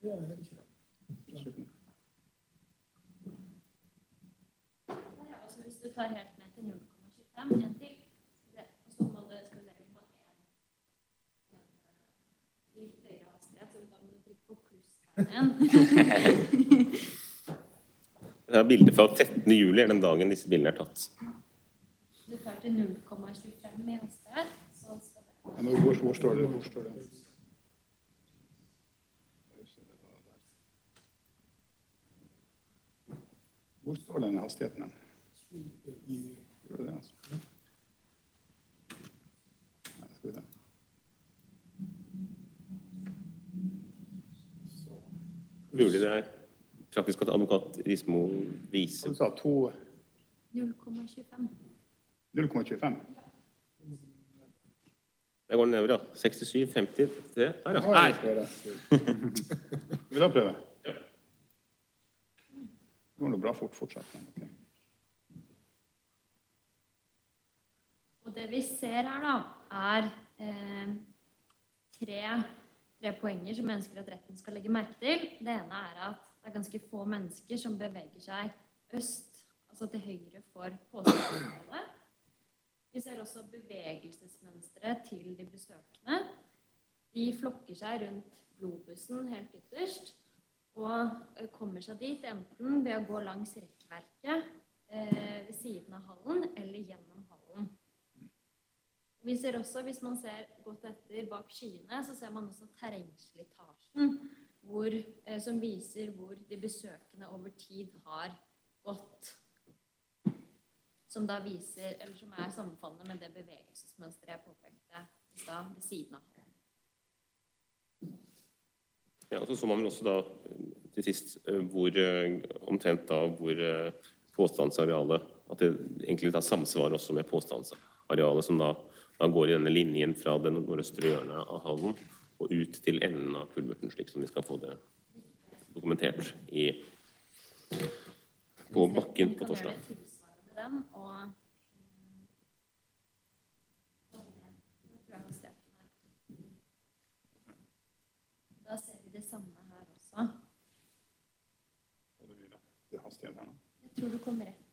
Hvis du tar helt ned til 0,25, en til, og så må det skal legge på litt høyere hastighet, så da må du trykke på pluss igjen. Det bildet fra 13. juli den dagen disse bildene tatt. Du tar til 0,25 i hastighet, så skal det... Ja, men hvor står det? Hvor står denne hastigheten? Mulig det praktisk at advokat Rismo viser. Du sa 0,25. 0,25? Jeg går nedover, ja. 67, 50, det der, ja. Vil du prøve? Ja. Det går noe bra fortsatt. Okay. Og det vi ser her da, tre poenger som jeg ønsker at retten skal legge merke til. Det ene at det ganske få mennesker som beveger seg øst, altså til høyre for påstandsarealet. Vi ser også bevegelsesmønstre til de besøkende. De flokker seg rundt globusen helt ytterst, og kommer seg dit enten ved å gå langs rekkverket ved siden av hallen eller gjennom hallen. Vi ser også, hvis man ser godt etter bak skyene, så ser man også terrengslitasjen, som viser hvor de besøkende over tid har gått, som da viser, eller som sammenfallende med det bevegelsesmønstret jeg påpekte i stad ved siden av hallen. Ja, og så man vel også da til sist omtrent da hvor påstandsarealet, at det egentlig da samsvarer også med påstandsarealet som da går i denne linjen fra den nordøstre hjørnet av hallen og ut til enden av kulverten, slik som vi skal få det dokumentert på bakken på torsdag. Da ser vi det samme her også. Jeg tror du kommer rett.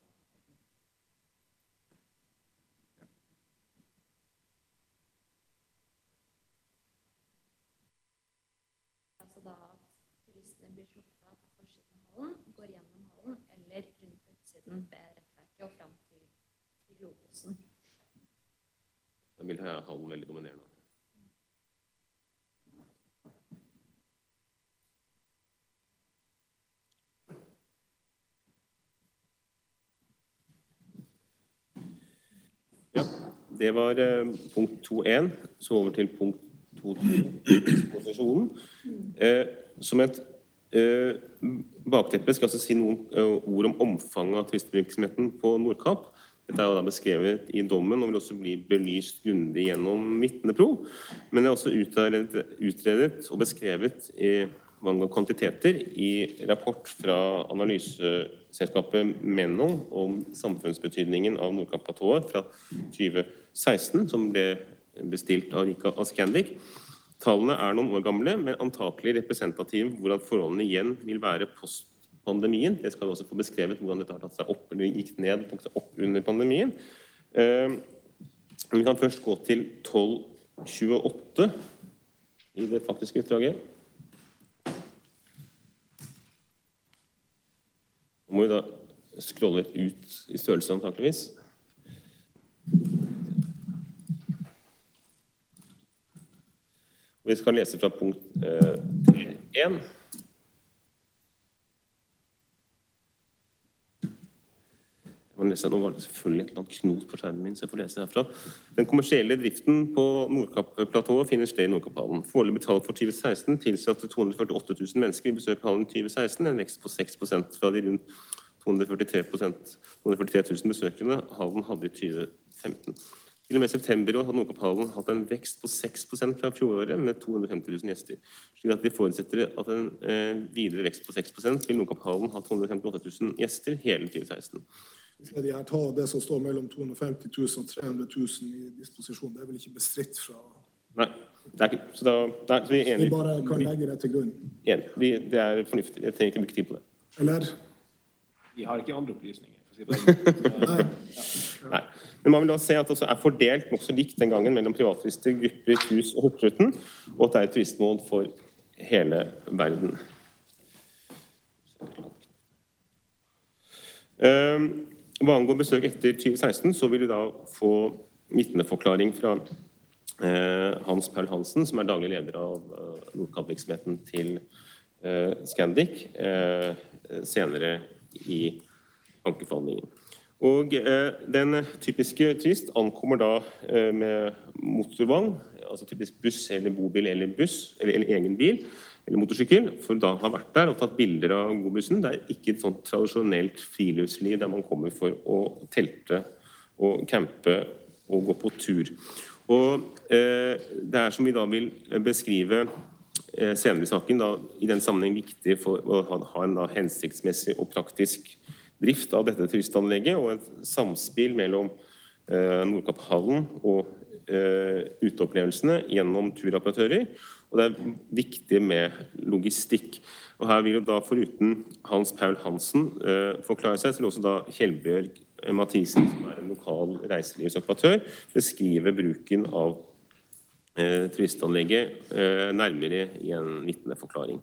Altså da at turistene blir slukket av på forsiden av hallen, går gjennom hallen, eller rundt utsiden ved rettverket og frem til globusen. Da vil hallen veldig dominerende. Ja, det var punkt 2.1, så over til punkt 2.2-posisjonen. Som et bakteppe skal jeg si noen ord om omfanget av turistvirksomheten på Nordkapp. Dette jo da beskrevet i dommen og vil også bli belyst grundig gjennom vitneprov. Men det også utredet og beskrevet i mange kvantiteter i rapport fra analyseselskapet Menno om samfunnsbetydningen av Nordkapp-platået fra 2016, som ble bestilt av Rika Askendik. Tallene noen år gamle, men antakelig representative hvordan forholdene igjen vil være post-pandemien. Det skal vi også få beskrevet hvordan dette har tatt seg opp eller gikk ned, tok seg opp under pandemien. Vi kan først gå til 1228 i det faktiske utdraget. Nå må vi da scrolle ut i størrelse antakeligvis. Vi skal lese fra punkt 1. Nå var det selvfølgelig et eller annet knot på skjermen min, så jeg får lese herfra. Den kommersielle driften på Nordkapp-platået finner sted i Nordkapp-hallen. Foreløpig tall for 2016 tilsatte 248 000 mennesker i besøk hallen i 2016, en vekst på 6% fra de rundt 243 000 besøkende hallen hadde i 2015. Til og med september hadde Nordkapp-hallen hatt en vekst på 6% fra fjoråret med 250 000 gjester. Slik at vi forutsetter at en videre vekst på 6% vil Nordkapp-hallen ha 258 000 gjester hele 2016. De her tar det som står mellom 250 000 og 300 000 i disposisjon. Det vel ikke bestridt fra Nei, det er ikke, så vi er Vi enige. bare kan legge det til grunn. Det er fornuftig, jeg trenger ikke bruke tid på det. Eller? Vi har ikke andre opplysninger. For å si det sånn. Nei. Men man vil da se at det også er fordelt nok så likt den gangen mellom privatlister, grupper, hus og Hurtigruten, og at det er et turistmål for hele verden. Hva angår besøk etter 2016, så vil du da få vitneforklaring fra Hans Paul Hansen, som er daglig leder av Nordkapp-virksomheten til Scandic, senere i ankeforhandlingen. Og den typiske turist ankommer da med motorvogn, altså typisk buss eller bobil eller buss, eller egen bil, eller motorsykkel, for da har vært der og tatt bilder av godbussen. Det er ikke et sånt tradisjonelt friluftsliv der man kommer for å telte og campe og gå på tur. Og det er som vi da vil beskrive senere i saken, da, i den sammenheng viktig for å ha en da hensiktsmessig og praktisk drift av dette turistanlegget, og et samspill mellom Nordkapphallen og uteopplevelsene gjennom turoperatører. Og det er viktig med logistikk. Og her vil jo da foruten Hans Paul Hansen forklare seg, til også da Kjellbjørg Mathisen, som er en lokal reiselivsoperatør, beskrive bruken av turistanlegget nærmere i en vitneforklaring.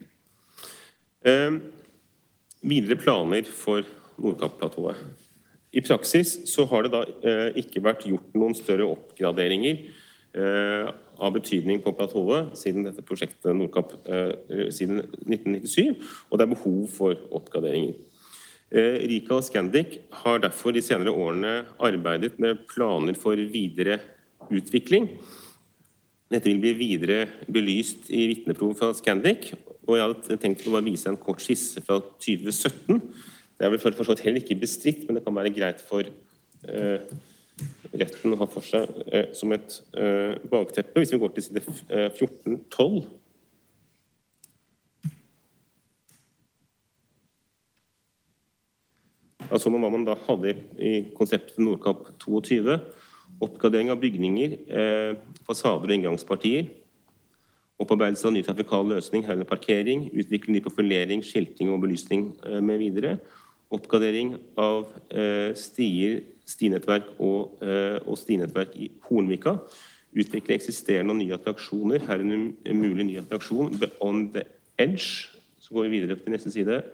Videre planer for Nordkapp-platået. I praksis så har det da ikke vært gjort noen større oppgraderinger av betydning på platået siden dette prosjektet Nordkapp siden 1997, og det er behov for oppgraderinger. Rika og Scandic har derfor de senere årene arbeidet med planer for videre utvikling. Dette vil bli videre belyst i vitneprov fra Scandic, og jeg hadde tenkt å bare vise en kort skisse fra 2017. Det er vel for så vidt heller ikke bestridt, men det kan være greit for retten å ha for seg som et bakteppe. Hvis vi går til side 1412. Altså hva man da hadde i konseptet Nordkapp 22. Oppgradering av bygninger, fasader og inngangspartier, opparbeidelse av ny trafikal løsning, herunder parkering, utvikling, ny profilering, skilting og belysning med videre, oppgradering av stier, stinettverk og stinettverk i Hornvika, utvikle eksisterende og nye attraksjoner, herunder en mulig ny attraksjon, On the Edge. Så går vi videre til neste side.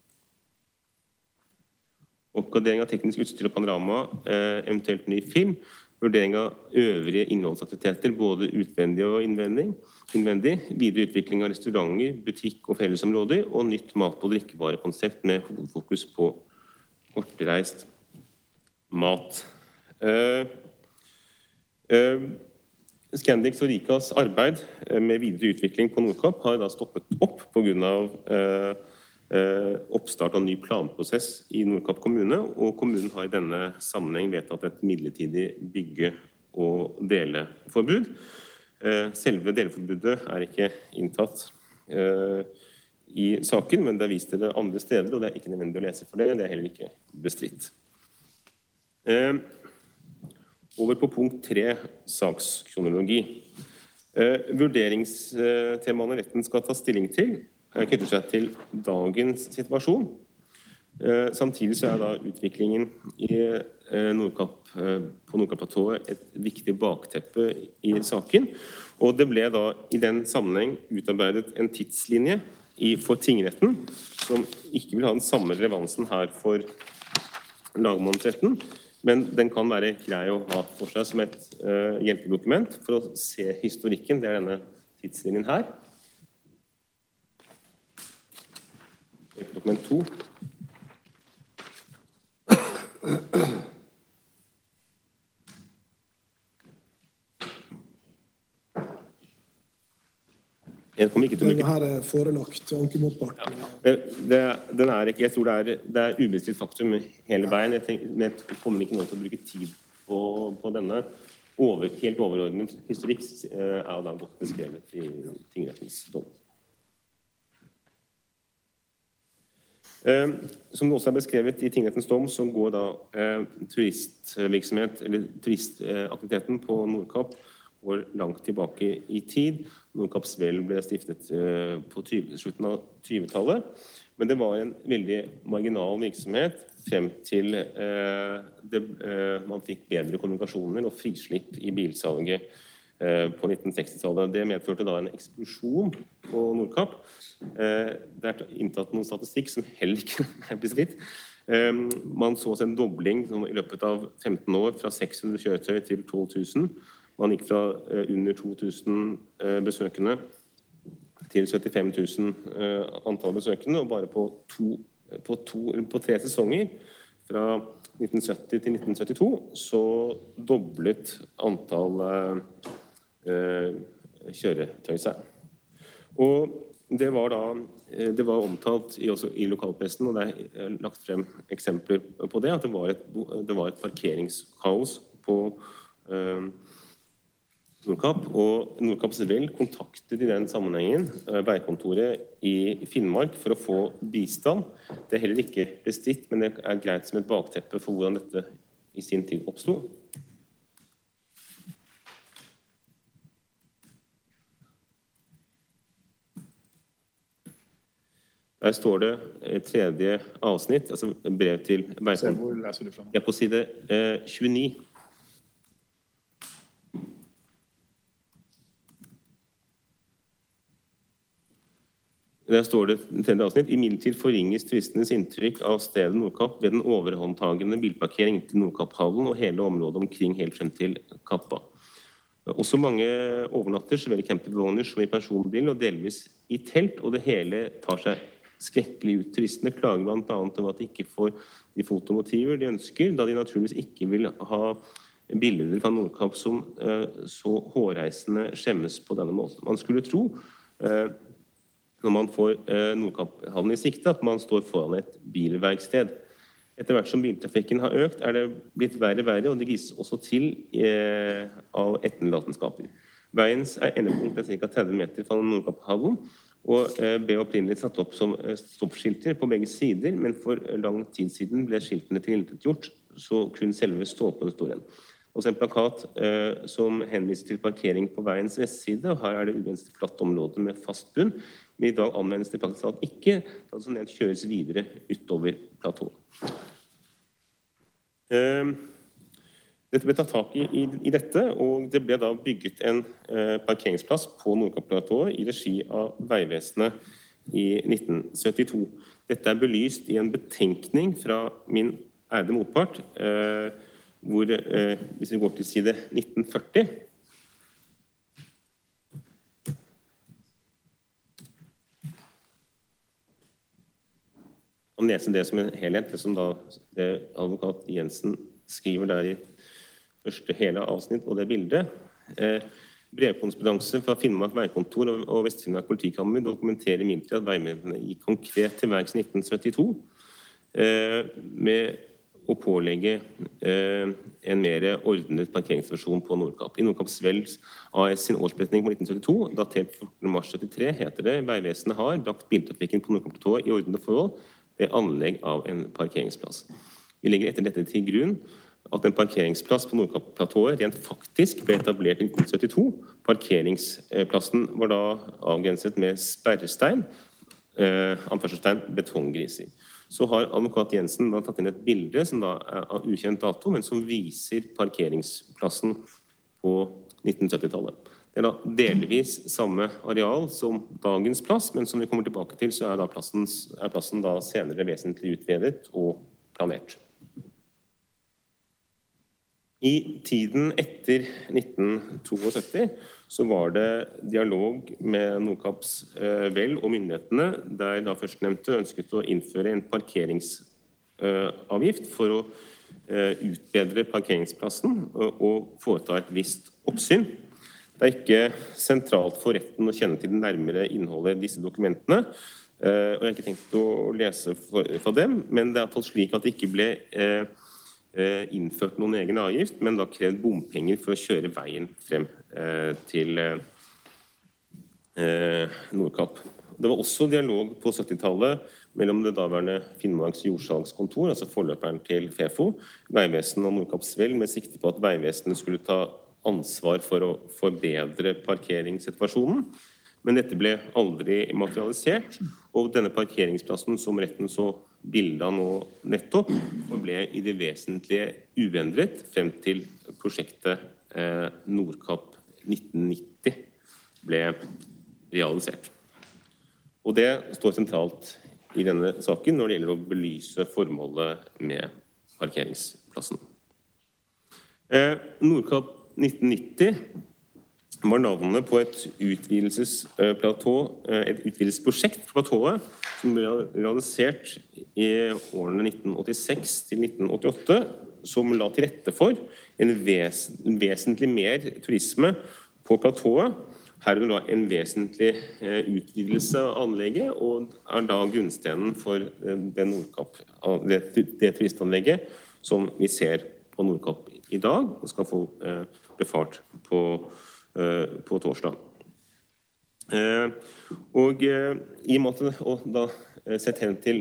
Oppgradering av teknisk utstyr og panorama, eventuelt ny film, vurdering av øvrige innholdsaktiviteter, både utvendig og innvendig, videre utvikling av restauranter, butikk og fellesområder, og nytt mat- og drikkevarekonsept med hovedfokus på kortreist mat. Scandics og Rikas arbeid med videre utvikling på Nordkapp har da stoppet opp på grunn av oppstart av ny planprosess i Nordkapp kommune, og kommunen har i denne sammenheng vedtatt et midlertidig bygge- og deleforbud. Selve deleforbudet er ikke inntatt i saken, men det er vist til det andre steder, og det er ikke nødvendig å lese for det, det er heller ikke bestridt. Over på punkt 3, sakskronologi. Vurderingstemaene retten skal ta stilling til knytter seg til dagens situasjon. Samtidig så er da utviklingen i på Nordkapp-platået et viktig bakteppe i saken, og det ble da i den sammenheng utarbeidet en tidslinje for tingretten, som ikke vil ha den samme relevansen her for lagmannsretten, men den kan være grei å ha for seg som et hjelpedokument for å se historikken. Det er denne tidslinjen her. Dokument 2. Jeg kommer ikke til å bruke... Denne her er forelagt ankemotparten. Den er ikke, jeg tror det er ubestridt faktum hele veien. Jeg kommer ikke nå til å bruke tid på denne. Helt overordnet historikk er da godt beskrevet i tingrettens dom. Som det også er beskrevet i tingrettens dom, så går da turistvirksomhet, eller turistaktiviteten på Nordkapp går langt tilbake i tid. Nordkapp Svel ble stiftet på slutten av 20-tallet, men det var en veldig marginal virksomhet frem til man fikk bedre kommunikasjoner og frislipp i bilsalget på 1960-tallet. Det medførte da en eksplosjon på Nordkapp. Det er inntatt noen statistikk som heller ikke er bestridt. Man så en dobling i løpet av 15 år fra 600 kjøretøy til 12 000. Man gikk fra under 2000 besøkende til 75 000 antall besøkende, og bare på 3 sesonger, fra 1970 til 1972, så doblet antall kjøretøy seg. Og det var omtalt også i lokalpressen, og det er lagt frem eksempler på det, at det var et parkeringskaos på Nordkapp, og Nordkapp Svel kontaktet i den sammenhengen veikontoret i Finnmark for å få bistand. Det er heller ikke bestridt, men det er greit som et bakteppe for hvordan dette i sin tid oppstod. Der står det tredje avsnitt, altså brev til veikontoret. Hvor leser du fra? Jeg er på side 29. Der står det tredje avsnitt. Imidlertid forringes turistenes inntrykk av stedet Nordkapp ved den overhåndtagende bilparkering til Nordkapphallen og hele området omkring helt frem til Kappa. Også mange overnatter, så vel i campervogner som i personbil og delvis i telt, og det hele tar seg skrekkelig ut. Turistene klager blant annet over at de ikke får de fotomotiver de ønsker, da de naturligvis ikke vil ha bilder fra Nordkapp som så hårreisende skjemmes på denne måten. Man skulle tro når man får Nordkapphallen i sikte, at man står foran et bilverksted. Etter hvert som biltrafikken har økt, er det blitt verre, og det vises også til av etterlatenskaper. Veiens endepunkt er ca. 30 meter fra Nordkapphallen, og ble opprinnelig satt opp som stoppskilter på begge sider, men for lang tid siden ble skiltene tilintetgjort, så kun selve stolpen står igjen. Også en plakat som henviser til parkering på veiens vestside, og her er det uvenst flatt område med fast bunn, men i dag anvendes det faktisk alt ikke, da det kjøres videre utover platået. Dette ble tatt tak i dette, og det ble da bygget en parkeringsplass på Nordkapp-platået i regi av Veivesenet i 1972. Dette er belyst i en betenkning fra min ærede motpart, hvor, hvis vi går til side 1940, og lese det som en helhet, det som da advokat Jensen skriver der i første hele avsnitt og det bildet. Brevkorrespondanse fra Finnmark veikontor og Vest-Finnmark politikammer dokumenterer imidlertid at veimyndighetene gikk konkret til verks 1972 med å pålegge en mer ordnet parkeringsversjon på Nordkapp. I Nordkapp Svels AS sin årsberetning på 1972, datert 14. mars 73, heter det: Veivesenet har lagt biltrafikken på Nordkapp-platået i ordnede forhold ved anlegg av en parkeringsplass. Vi legger etter dette til grunn at en parkeringsplass på Nordkapp-platået rent faktisk ble etablert i 1972. Parkeringsplassen var da avgrenset med sperrestein, anførselstegn betonggriser. Så har advokat Jensen da tatt inn et bilde som da er av ukjent dato, men som viser parkeringsplassen på 1970-tallet. Det er da delvis samme areal som dagens plass, men som vi kommer tilbake til, så er plassen da senere vesentlig utvidet og planert. I tiden etter 1972 så var det dialog med Nordkapps vel og myndighetene, der da førstnevnte ønsket å innføre en parkeringsavgift for å utbedre parkeringsplassen og foreta et visst oppsyn. Det er ikke sentralt for retten å kjenne til det nærmere innholdet i disse dokumentene, og jeg har ikke tenkt å lese fra dem, men det er iallfall slik at det ikke ble innført noen egen avgift, men da krevd bompenger for å kjøre veien frem til Nordkapp. Det var også dialog på 70-tallet mellom det daværende Finnmarks jordsalgskontor, altså forløperen til FEFO, Veivesenet og Nordkapp Svel, med sikte på at Veivesenet skulle ta ansvar for å forbedre parkeringssituasjonen, men dette ble aldri materialisert, og denne parkeringsplassen som retten så bildet av nå nettopp, ble i det vesentlige uendret frem til prosjektet Nordkapp 1990 ble realisert. Og det står sentralt i denne saken når det gjelder å belyse formålet med parkeringsplassen. Nordkapp 1990 var navnet på et utvidelsesplatå, et utvidelsesprosjekt på platået som ble realisert i årene 1986 til 1988, som la til rette for en vesentlig mer turisme på platået. Her er det da en vesentlig utvidelse av anlegget, og da grunnstenen for det turistanlegget som vi ser på Nordkapp i dag, og skal få befart på torsdag. Og i en måte, og da sett hen til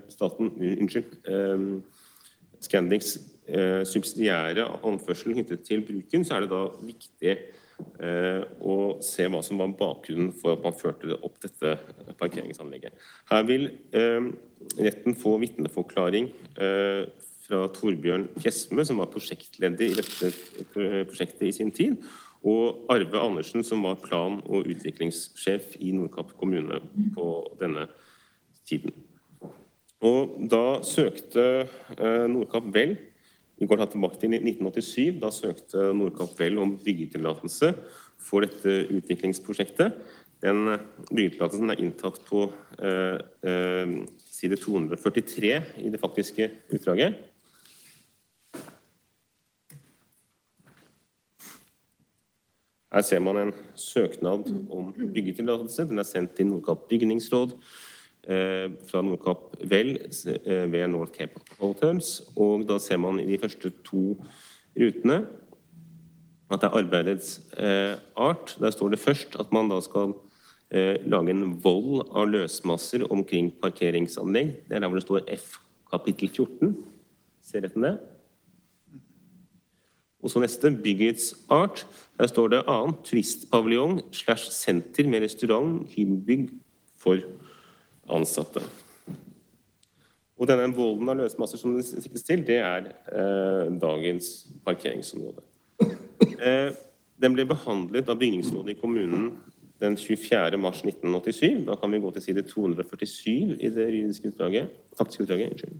Scandics subsidiære anførsel knyttet til bruken, så er det da viktig å se hva som var bakgrunnen for at man førte opp dette parkeringsanlegget. Her vil retten få vitneforklaring fra Torbjørn Fjesme, som var prosjektleder i dette prosjektet i sin tid, og Arve Andersen, som var plan- og utviklingssjef i Nordkapp kommune på denne tiden. Og da søkte Nordkapp vel, vi går tilbake til 1987, da søkte Nordkapp vel om byggetillatelse for dette utviklingsprosjektet. Den byggetillatelsen er inntatt på side 243 i det faktiske utdraget. Her ser man en søknad om byggetillatelse. Den er sendt til Nordkapp bygningsråd fra Nordkapp vel ved North Cape Hotels, og da ser man i de første 2 rutene at det er arbeidets art. Der står det først at man da skal lage en vold av løsmasser omkring parkeringsanlegg. Det er der hvor det står F kapittel 14. Ser retten det? Og så neste, byggets art. Der står det annet, turistpaviljong / senter med restaurant, hybygg for ansatte. Og denne volden av løsmasser som det siktes til, det er dagens parkeringsområde. Den ble behandlet av bygningsrådet i kommunen den 24. mars 1987. Da kan vi gå til side 247 i det juridiske utdraget, faktiske utdraget, unnskyld.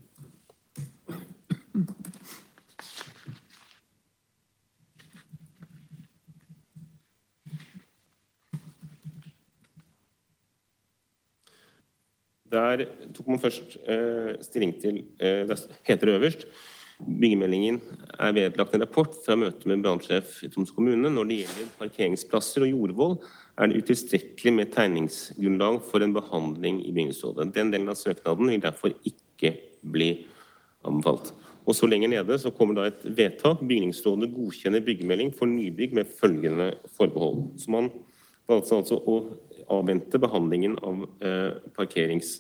Der tok man først stilling til, det heter det øverst, byggemeldingen er vedlagt en rapport fra møte med brannsjef i Troms kommune. Når det gjelder parkeringsplasser og jordvoll, er det utilstrekkelig med tegningsgrunnlag for en behandling i bygningsrådet. Den delen av søknaden vil derfor ikke bli anbefalt. Og så lenger nede så kommer da et vedtak. Bygningsrådet godkjenner byggemelding for nybygg med følgende forbehold. Så man valgte altså å avvente behandlingen av parkeringsplassen.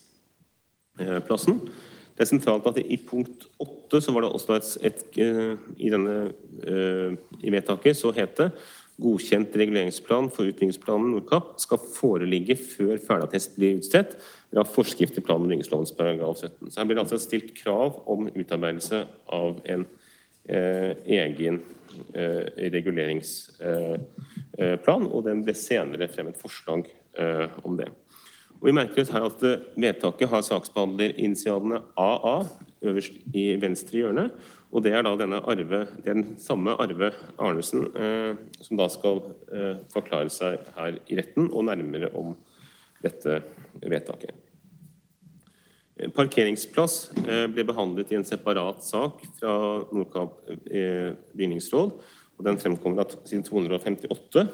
Det er sentralt at i punkt 8 så var det også i vedtaket så heter godkjent reguleringsplan for utbyggingsplanen Nordkapp skal foreligge før ferdigtest blir utstedt av forskrift i plan- og bygningslovens paragraf 17. Så her blir det altså stilt krav om utarbeidelse av en egen reguleringsplan, og den ble senere frem et forslag om det. Og vi merker oss her at vedtaket har saksbehandlerinitialene AA øverst i venstre hjørne, og det er da den samme Arve Arnesen som da skal forklare seg her i retten og nærmere om dette vedtaket. Parkeringsplass ble behandlet i en separat sak fra Nordkapp bygningsråd, og den fremkommer siden 258.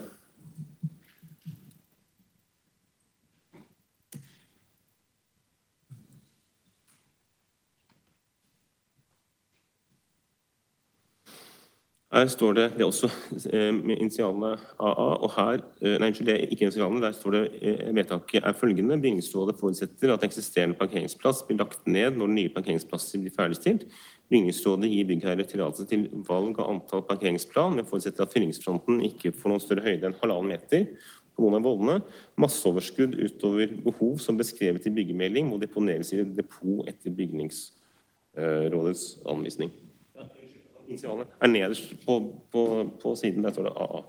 Her står det er også med initialene AA, og her, det er ikke initialene, der står det vedtaket er følgende. Bygningsrådet forutsetter at eksisterende parkeringsplass blir lagt ned når nye parkeringsplasser blir ferdigstilt. Bygningsrådet gir byggherre tillatelse til valg av antall parkeringsplan, men forutsetter at fyllingsfronten ikke får noen større høyde enn 1,5 meter på noen av vollene. Masseoverskudd utover behov som beskrevet i byggemelding må deponeres i depot etter bygningsrådets anvisning. Initialene nederst på siden, der står det AA.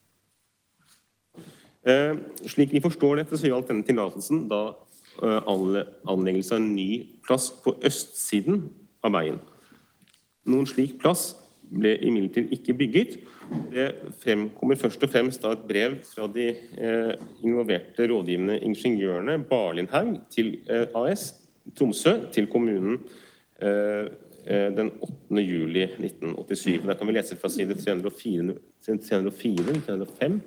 Slik vi forstår dette, så gjaldt denne tillatelsen da anleggelse av en ny plass på østsiden av veien. Noen slik plass ble imidlertid ikke bygget. Det fremkommer først og fremst av et brev fra de involverte rådgivende ingeniørene Barlindhaug til AS Tromsø til kommunen den 8. juli 1987. Der kan vi lese fra side 304, 305.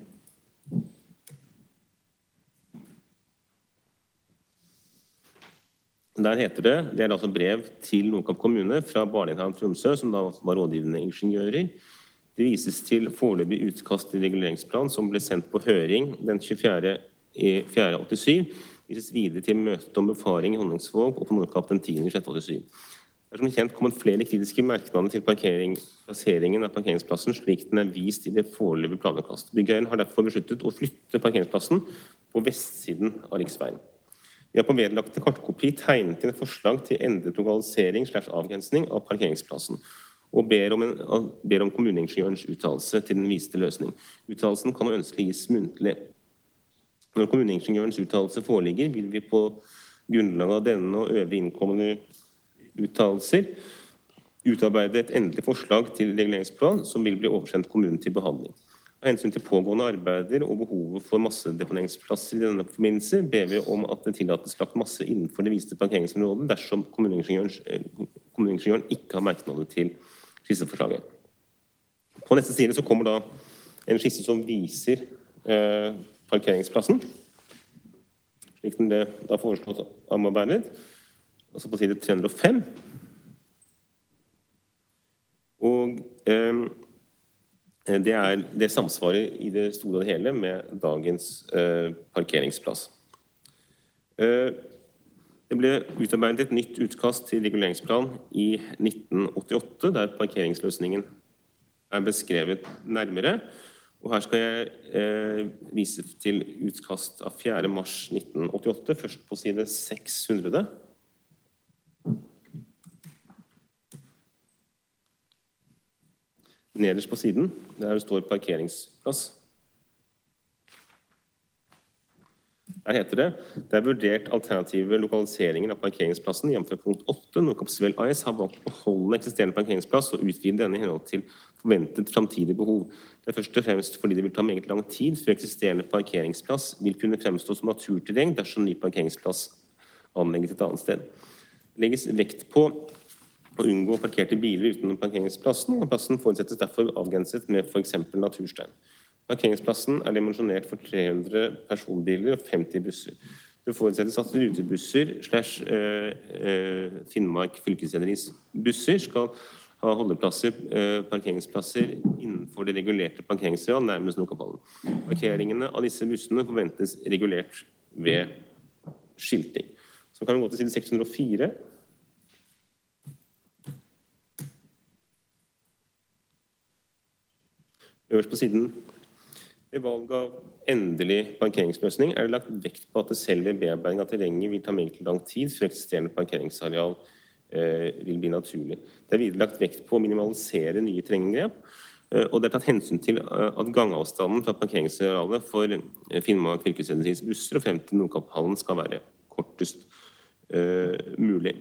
Der heter det er altså brev til Nordkapp kommune fra Barlindhaug Tromsø, som da var rådgivende ingeniører. Det vises til foreløpig utkast til reguleringsplan som ble sendt på høring den 24.4.87. Vises videre til møte om befaring i Honningsvåg og på Nordkapp den 10.6.87. Det som kjent kommet flere kritiske merknader til plasseringen av parkeringsplassen slik den er vist i det foreløpige planutkast. Byggherren har derfor besluttet å flytte parkeringsplassen på vestsiden av riksveien. Vi har på vedlagte kartkopi tegnet inn et forslag til endret lokalisering/avgrensning av parkeringsplassen, og ber om kommuneingeniørens uttalelse til den viste løsning. Uttalelsen kan ønskelig gis muntlig. Når kommuneingeniørens uttalelse foreligger, vil vi på grunnlag av denne og øvrige innkommende uttalelser utarbeide et endelig forslag til reguleringsplan som vil bli oversendt kommunen til behandling. Av hensyn til pågående arbeider og behovet for massedeponeringsplasser i denne forbindelse, ber vi om at det tillates lagt masse innenfor det viste parkeringsområdet dersom kommuneingeniøren ikke har merknader til skisseforslaget. På neste side så kommer da en skisse som viser parkeringsplassen, slik den ble da foreslått omarbeidet, altså på side 305. Og det samsvarer i det store og det hele med dagens parkeringsplass. Det ble utarbeidet et nytt utkast til reguleringsplan i 1988, der parkeringsløsningen er beskrevet nærmere. Og her skal jeg vise til utkast av 4. mars 1988, først på side 600. Nederst på siden, der står parkeringsplass. Der heter det er vurdert alternative lokaliseringer av parkeringsplassen jf. punkt 8. Nordkappsvel AS har valgt å beholde eksisterende parkeringsplass og utvide denne i henhold til forventet framtidig behov. Det er først og fremst fordi det vil ta meget lang tid før eksisterende parkeringsplass vil kunne fremstå som naturterreng dersom ny parkeringsplass anlegges et annet sted. Det legges vekt på å unngå parkerte biler utenom parkeringsplassen, og plassen forutsettes derfor avgrenset med for eksempel naturstein. Parkeringsplassen er dimensjonert for 300 personbiler og 50 busser. Det forutsettes at rutebusser / Finnmark fylkesrederi's busser skal ha holdeplasser, parkeringsplasser innenfor det regulerte parkeringsareal nærmest Nordkapphallen. Parkeringene av disse bussene forventes regulert ved skilting. Så kan vi gå til side 604. Øverst på siden. Ved valg av endelig parkeringsløsning er det lagt vekt på at det selv ved bearbeiding av terrenget vil ta meget lang tid før eksisterende parkeringsareal vil bli naturlig. Det er videre lagt vekt på å minimalisere nye terrenggrepp, og det er tatt hensyn til at gangavstanden fra parkeringsarealet for Finnmark fylkesrederi's busser og frem til Nordkapphallen skal være kortest mulig.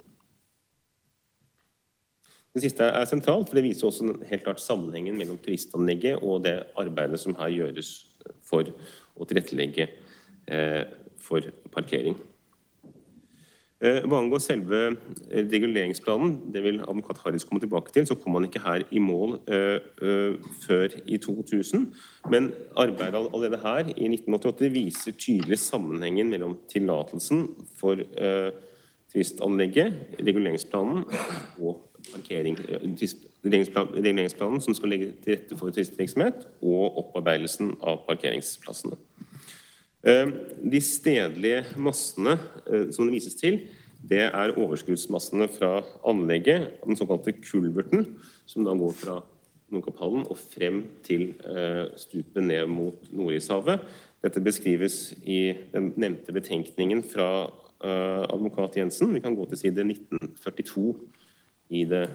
Det siste er sentralt, for det viser også helt klart sammenhengen mellom turistanlegget og det arbeidet som her gjøres for å tilrettelegge for parkering. Hva angår selve reguleringsplanen, det vil advokat Harris komme tilbake til, så kommer man ikke her i mål før i 2000, men arbeidet allerede her i 1988 viser tydelig sammenhengen mellom tillatelsen for turistanlegget, reguleringsplanen og reguleringsplanen som skal legge til rette for turistvirksomhet og opparbeidelsen av parkeringsplassene. De stedlige massene som det vises til, det overskuddsmassene fra anlegget, den såkalte kulverten, som da går fra Nordkapphallen og frem til stupet ned mot Nordishavet. Dette beskrives i den nevnte betenkningen fra advokat Jensen. Vi kan gå til side 1942 i det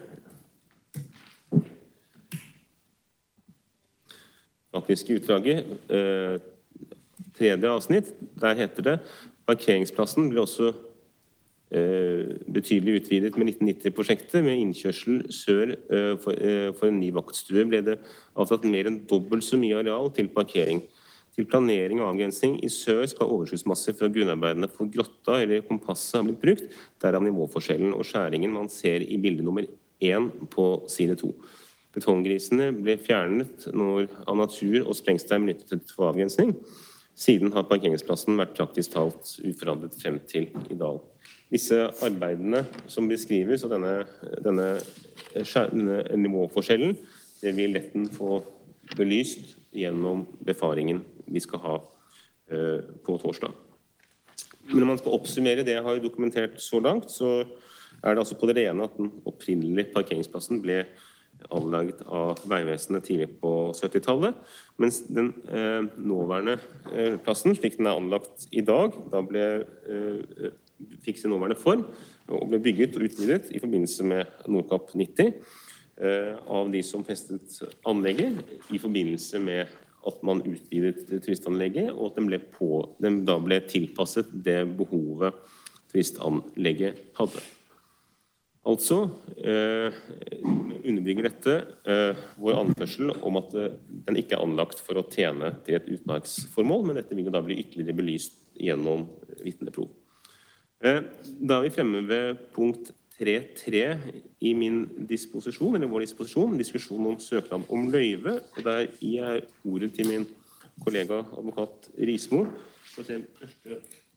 faktiske utdraget. Tredje avsnitt, der heter det parkeringsplassen ble også betydelig utvidet med 1990-prosjektet. Med innkjørsel sør for en ny vaktstue ble det avsatt mer enn dobbelt så mye areal til parkering. Til planering og avgrensning i sør skal overskuddsmasse fra grunnarbeidene for grotta eller kompasset ha blitt brukt, derav nivåforskjellen og skjæringen man ser i bilde nummer 1 på side 2. Betonggrisene ble fjernet av natur og sprengstein benyttet for avgrensning. Siden har parkeringsplassen vært praktisk talt uforandret frem til i dag. Disse arbeidene som beskrives av denne nivåforskjellen, det vil letten få belyst gjennom befaringen vi skal ha på torsdag. Men når man skal oppsummere det jeg har dokumentert så langt, så det altså på det rene at den opprinnelige parkeringsplassen ble anlagt av Veivesenet tidlig på 70-tallet, mens den nåværende plassen, slik den anlagt i dag, da fikk sin nåværende form og ble bygget og utvidet i forbindelse med Nordkapp 90 av de som festet anlegget i forbindelse med at man utvidet turistanlegget, og at den da ble tilpasset det behovet turistanlegget hadde. Altså underbygger dette vår anførsel om at den ikke anlagt for å tjene til et utmarksformål, men dette vil da bli ytterligere belyst gjennom vitneprov. Da vi fremme ved punkt 3.3 i min disposisjon, eller vår diskusjon om søknad om løyve, og der gir jeg ordet til min kollega advokat Rismo. Så det første